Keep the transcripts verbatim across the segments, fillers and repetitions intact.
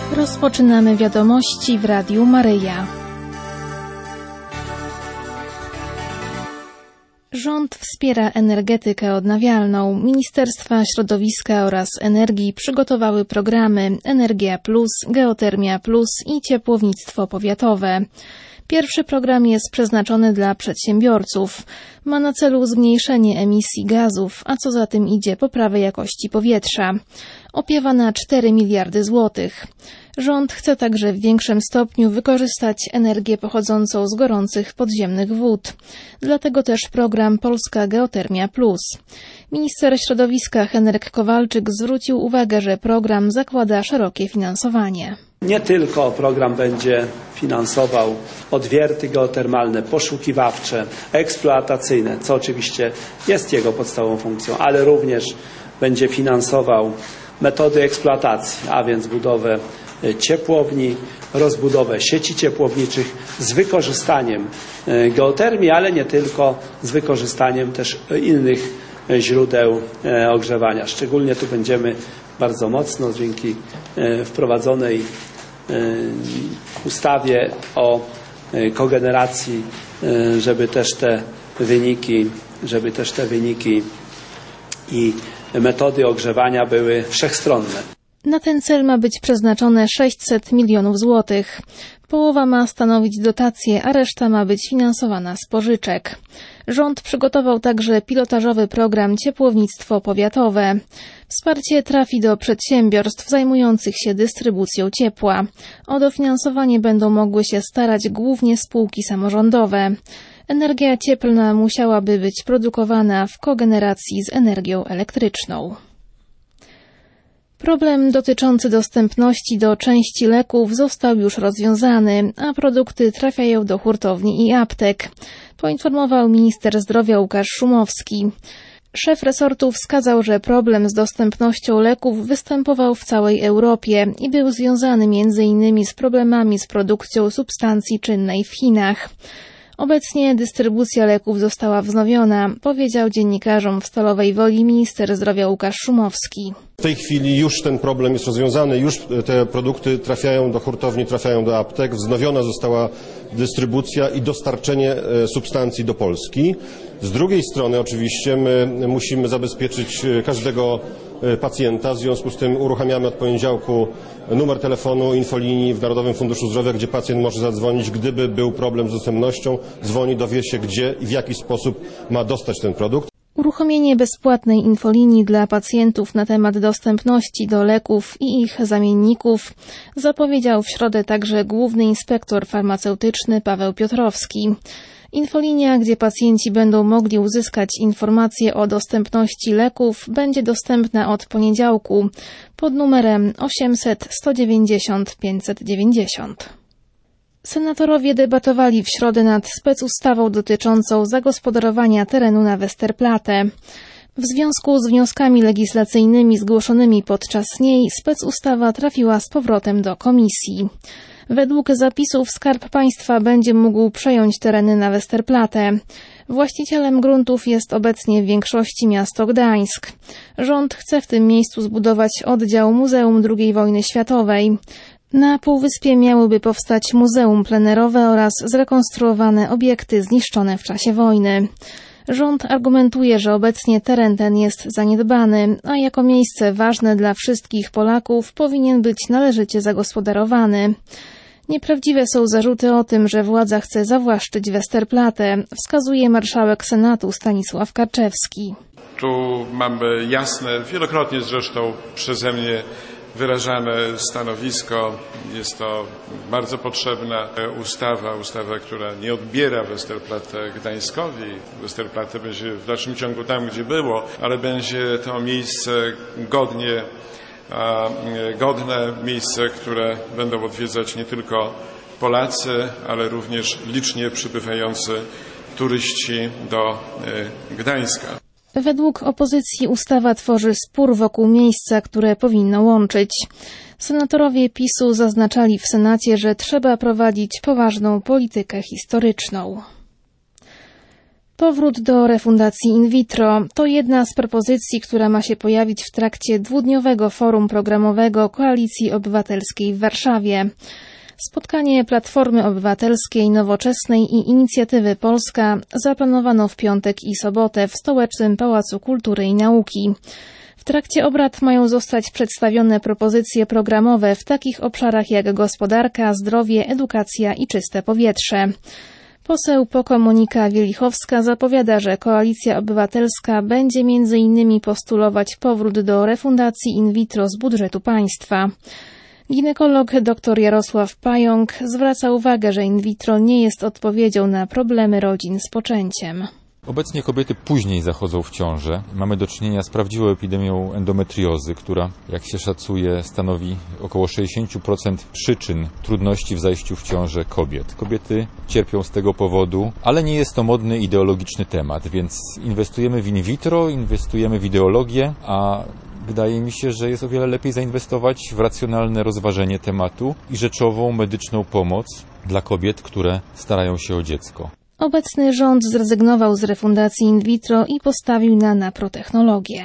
Rozpoczynamy wiadomości w Radiu Maryja. Rząd wspiera energetykę odnawialną. Ministerstwa Środowiska oraz Energii przygotowały programy Energia Plus, Geotermia Plus i Ciepłownictwo Powiatowe. Pierwszy program jest przeznaczony dla przedsiębiorców. Ma na celu zmniejszenie emisji gazów, a co za tym idzie poprawę jakości powietrza. Opiewa na cztery miliardy złotych. Rząd chce także w większym stopniu wykorzystać energię pochodzącą z gorących podziemnych wód. Dlatego też program Polska Geotermia Plus. Minister środowiska Henryk Kowalczyk zwrócił uwagę, że program zakłada szerokie finansowanie. Nie tylko program będzie finansował odwierty geotermalne, poszukiwawcze, eksploatacyjne, co oczywiście jest jego podstawową funkcją, ale również będzie finansował metody eksploatacji, a więc budowę ciepłowni, rozbudowę sieci ciepłowniczych z wykorzystaniem geotermii, ale nie tylko, z wykorzystaniem też innych źródeł ogrzewania. Szczególnie tu będziemy bardzo mocno dzięki wprowadzonej ustawie o kogeneracji, żeby też te wyniki, żeby też te wyniki i metody ogrzewania były wszechstronne. Na ten cel ma być przeznaczone sześćset milionów złotych. Połowa ma stanowić dotacje, a reszta ma być finansowana z pożyczek. Rząd przygotował także pilotażowy program Ciepłownictwo Powiatowe. Wsparcie trafi do przedsiębiorstw zajmujących się dystrybucją ciepła. O dofinansowanie będą mogły się starać głównie spółki samorządowe. Energia cieplna musiałaby być produkowana w kogeneracji z energią elektryczną. Problem dotyczący dostępności do części leków został już rozwiązany, a produkty trafiają do hurtowni i aptek, poinformował minister zdrowia Łukasz Szumowski. Szef resortu wskazał, że problem z dostępnością leków występował w całej Europie i był związany między innymi z problemami z produkcją substancji czynnej w Chinach. Obecnie dystrybucja leków została wznowiona, powiedział dziennikarzom w Stalowej Woli minister zdrowia Łukasz Szumowski. W tej chwili już ten problem jest rozwiązany, już te produkty trafiają do hurtowni, trafiają do aptek, wznowiona została dystrybucja i dostarczenie substancji do Polski. Z drugiej strony oczywiście my musimy zabezpieczyć każdego pacjenta, w związku z tym uruchamiamy od poniedziałku numer telefonu infolinii w Narodowym Funduszu Zdrowia, gdzie pacjent może zadzwonić, gdyby był problem z dostępnością, dzwoni, dowie się gdzie i w jaki sposób ma dostać ten produkt. Uruchomienie bezpłatnej infolinii dla pacjentów na temat dostępności do leków i ich zamienników zapowiedział w środę także główny inspektor farmaceutyczny Paweł Piotrowski. Infolinia, gdzie pacjenci będą mogli uzyskać informacje o dostępności leków, będzie dostępna od poniedziałku pod numerem osiemset sto dziewięćdziesiąt pięćset dziewięćdziesiąt. Senatorowie debatowali w środę nad specustawą dotyczącą zagospodarowania terenu na Westerplatte. W związku z wnioskami legislacyjnymi zgłoszonymi podczas niej specustawa trafiła z powrotem do komisji. Według zapisów Skarb Państwa będzie mógł przejąć tereny na Westerplatte. Właścicielem gruntów jest obecnie w większości miasto Gdańsk. Rząd chce w tym miejscu zbudować oddział Muzeum drugiej wojny światowej. Na Półwyspie miałyby powstać muzeum plenerowe oraz zrekonstruowane obiekty zniszczone w czasie wojny. Rząd argumentuje, że obecnie teren ten jest zaniedbany, a jako miejsce ważne dla wszystkich Polaków powinien być należycie zagospodarowany. Nieprawdziwe są zarzuty o tym, że władza chce zawłaszczyć Westerplatte, wskazuje marszałek Senatu Stanisław Karczewski. Tu mamy jasne, wielokrotnie zresztą przeze mnie wyrażane stanowisko. Jest to bardzo potrzebna ustawa, ustawa, która nie odbiera Westerplatte Gdańskowi. Westerplatte będzie w dalszym ciągu tam, gdzie było, ale będzie to miejsce godnie, a godne miejsce, które będą odwiedzać nie tylko Polacy, ale również licznie przybywający turyści do Gdańska. Według opozycji ustawa tworzy spór wokół miejsca, które powinno łączyć. Senatorowie PiSu zaznaczali w Senacie, że trzeba prowadzić poważną politykę historyczną. Powrót do refundacji in vitro to jedna z propozycji, która ma się pojawić w trakcie dwudniowego forum programowego Koalicji Obywatelskiej w Warszawie. Spotkanie Platformy Obywatelskiej, Nowoczesnej i Inicjatywy Polska zaplanowano w piątek i sobotę w Stołecznym Pałacu Kultury i Nauki. W trakcie obrad mają zostać przedstawione propozycje programowe w takich obszarach jak gospodarka, zdrowie, edukacja i czyste powietrze. Poseł P O K o Monika Wielichowska zapowiada, że Koalicja Obywatelska będzie między innymi postulować powrót do refundacji in vitro z budżetu państwa. Ginekolog dr Jarosław Pająk zwraca uwagę, że in vitro nie jest odpowiedzią na problemy rodzin z poczęciem. Obecnie kobiety później zachodzą w ciążę. Mamy do czynienia z prawdziwą epidemią endometriozy, która, jak się szacuje, stanowi około sześćdziesiąt procent przyczyn trudności w zajściu w ciążę kobiet. Kobiety cierpią z tego powodu, ale nie jest to modny, ideologiczny temat, więc inwestujemy w in vitro, inwestujemy w ideologię, a wydaje mi się, że jest o wiele lepiej zainwestować w racjonalne rozważenie tematu i rzeczową medyczną pomoc dla kobiet, które starają się o dziecko. Obecny rząd zrezygnował z refundacji in vitro i postawił na naprotechnologię.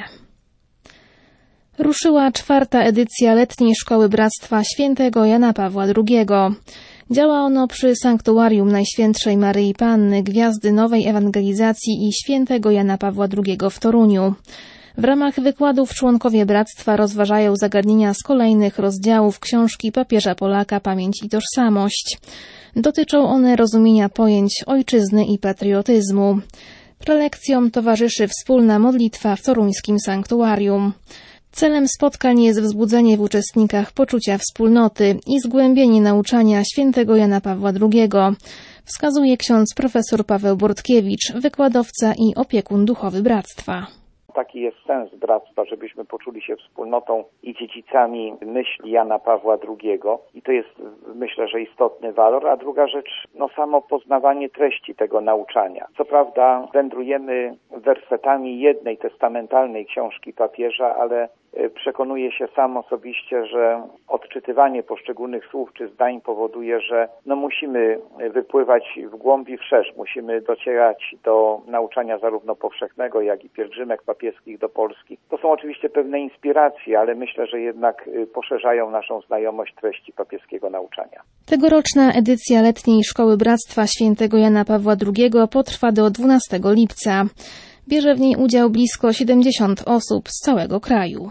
Ruszyła czwarta edycja Letniej Szkoły Bractwa Świętego Jana Pawła drugiego. Działa ono przy Sanktuarium Najświętszej Maryi Panny, Gwiazdy Nowej Ewangelizacji i Świętego Jana Pawła drugiego w Toruniu. W ramach wykładów członkowie Bractwa rozważają zagadnienia z kolejnych rozdziałów książki papieża Polaka Pamięć i Tożsamość. Dotyczą one rozumienia pojęć ojczyzny i patriotyzmu. Prelekcjom towarzyszy wspólna modlitwa w toruńskim sanktuarium. Celem spotkań jest wzbudzenie w uczestnikach poczucia wspólnoty i zgłębienie nauczania świętego Jana Pawła drugiego, wskazuje ksiądz profesor Paweł Bortkiewicz, wykładowca i opiekun duchowy Bractwa. Taki jest sens Bractwa, żebyśmy poczuli się wspólnotą i dziedzicami myśli Jana Pawła drugiego. I to jest, myślę, że istotny walor. A druga rzecz, no samo poznawanie treści tego nauczania. Co prawda wędrujemy wersetami jednej testamentalnej książki papieża, ale przekonuję się sam osobiście, że odczytywanie poszczególnych słów czy zdań powoduje, że no musimy wypływać w głąb i wszerz. Musimy docierać do nauczania zarówno powszechnego, jak i pielgrzymek papieskich do Polski. To są oczywiście pewne inspiracje, ale myślę, że jednak poszerzają naszą znajomość treści papieskiego nauczania. Tegoroczna edycja Letniej Szkoły Bractwa Świętego Jana Pawła drugiego potrwa do dwunastego lipca. Bierze w niej udział blisko siedemdziesiąt osób z całego kraju.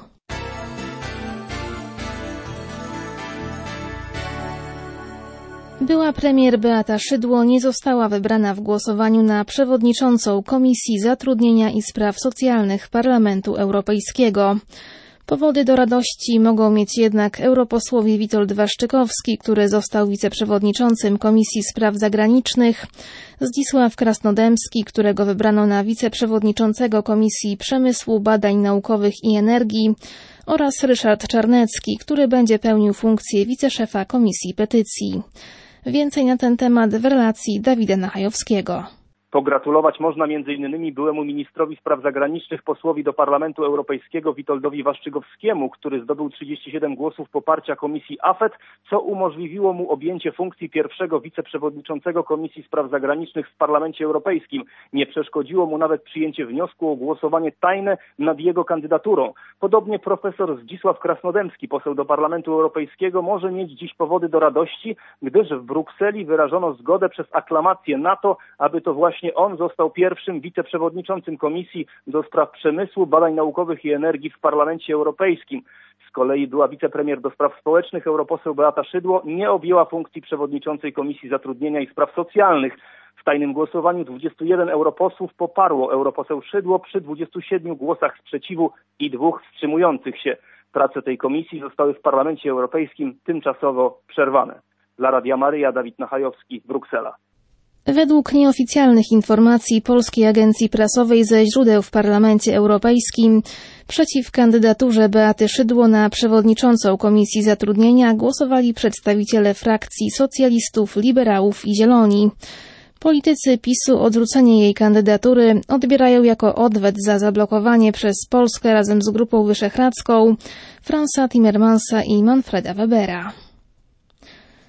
Była premier Beata Szydło nie została wybrana w głosowaniu na przewodniczącą Komisji Zatrudnienia i Spraw Socjalnych Parlamentu Europejskiego. Powody do radości mogą mieć jednak europosłowie Witold Waszczykowski, który został wiceprzewodniczącym Komisji Spraw Zagranicznych, Zdzisław Krasnodębski, którego wybrano na wiceprzewodniczącego Komisji Przemysłu, Badań Naukowych i Energii, oraz Ryszard Czarnecki, który będzie pełnił funkcję wiceszefa Komisji Petycji. Więcej na ten temat w relacji Dawida Nachajowskiego. Pogratulować można między innymi byłemu ministrowi spraw zagranicznych, posłowi do Parlamentu Europejskiego Witoldowi Waszczykowskiemu, który zdobył trzydzieści siedem głosów poparcia Komisji AFET, co umożliwiło mu objęcie funkcji pierwszego wiceprzewodniczącego Komisji Spraw Zagranicznych w Parlamencie Europejskim. Nie przeszkodziło mu nawet przyjęcie wniosku o głosowanie tajne nad jego kandydaturą. Podobnie profesor Zdzisław Krasnodębski, poseł do Parlamentu Europejskiego, może mieć dziś powody do radości, gdyż w Brukseli wyrażono zgodę przez aklamację na to, aby to właśnie on został pierwszym wiceprzewodniczącym Komisji do Spraw Przemysłu, Badań Naukowych i Energii w Parlamencie Europejskim. Z kolei była wicepremier do spraw społecznych, europoseł Beata Szydło, nie objęła funkcji przewodniczącej Komisji Zatrudnienia i Spraw Socjalnych. W tajnym głosowaniu dwudziestu jeden europosłów poparło europoseł Szydło przy dwudziestu siedmiu głosach sprzeciwu i dwóch wstrzymujących się. Prace tej komisji zostały w Parlamencie Europejskim tymczasowo przerwane. Dla Radia Maryja, Dawid Nachajowski, Bruksela. Według nieoficjalnych informacji Polskiej Agencji Prasowej ze źródeł w Parlamencie Europejskim przeciw kandydaturze Beaty Szydło na przewodniczącą Komisji Zatrudnienia głosowali przedstawiciele frakcji socjalistów, liberałów i zieloni. Politycy PiSu odrzucenie jej kandydatury odbierają jako odwet za zablokowanie przez Polskę razem z Grupą Wyszehradzką Fransa Timmermansa i Manfreda Webera.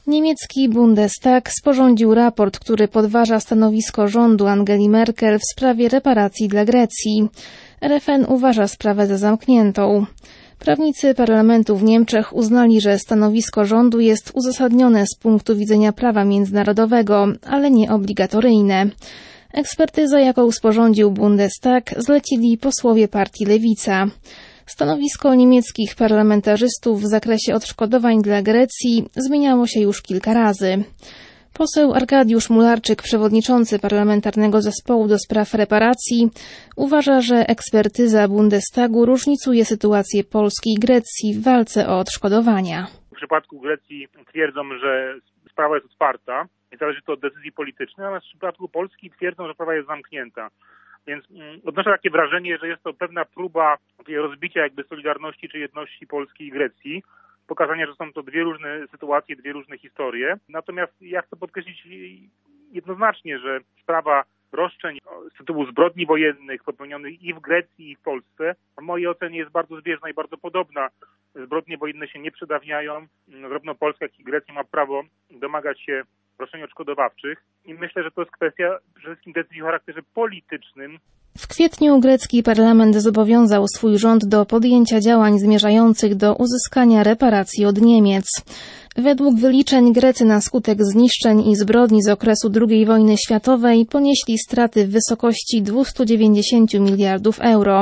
Niemiecki Bundestag sporządził raport, który podważa stanowisko rządu Angeli Merkel w sprawie reparacji dla Grecji. R F N uważa sprawę za zamkniętą. Prawnicy parlamentu w Niemczech uznali, że stanowisko rządu jest uzasadnione z punktu widzenia prawa międzynarodowego, ale nie obligatoryjne. Ekspertyza, jaką sporządził Bundestag, zlecili posłowie partii Lewica. Stanowisko niemieckich parlamentarzystów w zakresie odszkodowań dla Grecji zmieniało się już kilka razy. Poseł Arkadiusz Mularczyk, przewodniczący Parlamentarnego Zespołu do Spraw Reparacji, uważa, że ekspertyza Bundestagu różnicuje sytuację Polski i Grecji w walce o odszkodowania. W przypadku Grecji twierdzą, że sprawa jest otwarta i zależy to od decyzji politycznej, natomiast w przypadku Polski twierdzą, że sprawa jest zamknięta. Więc odnoszę takie wrażenie, że jest to pewna próba rozbicia jakby solidarności czy jedności Polski i Grecji, pokazania, że są to dwie różne sytuacje, dwie różne historie. Natomiast ja chcę podkreślić jednoznacznie, że sprawa roszczeń z tytułu zbrodni wojennych popełnionych i w Grecji, i w Polsce w mojej ocenie jest bardzo zbieżna i bardzo podobna. Zbrodnie wojenne się nie przedawniają. Zarówno Polska, jak i Grecja ma prawo domagać się roszczeń odszkodowawczych i myślę, że to jest kwestia przede wszystkim decyzji o charakterze politycznym. W kwietniu grecki parlament zobowiązał swój rząd do podjęcia działań zmierzających do uzyskania reparacji od Niemiec. Według wyliczeń Grecy na skutek zniszczeń i zbrodni z okresu drugiej wojny światowej ponieśli straty w wysokości dwieście dziewięćdziesiąt miliardów euro.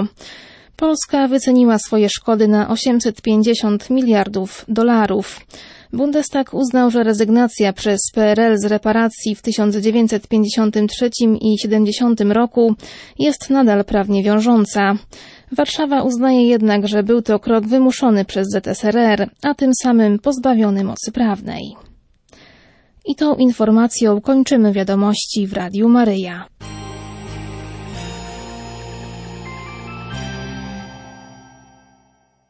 Polska wyceniła swoje szkody na osiemset pięćdziesiąt miliardów dolarów. Bundestag uznał, że rezygnacja przez P R L z reparacji w tysiąc dziewięćset pięćdziesiątym trzecim i siedemdziesiątym roku jest nadal prawnie wiążąca. Warszawa uznaje jednak, że był to krok wymuszony przez Z S R R, a tym samym pozbawiony mocy prawnej. I tą informacją kończymy wiadomości w Radiu Maryja.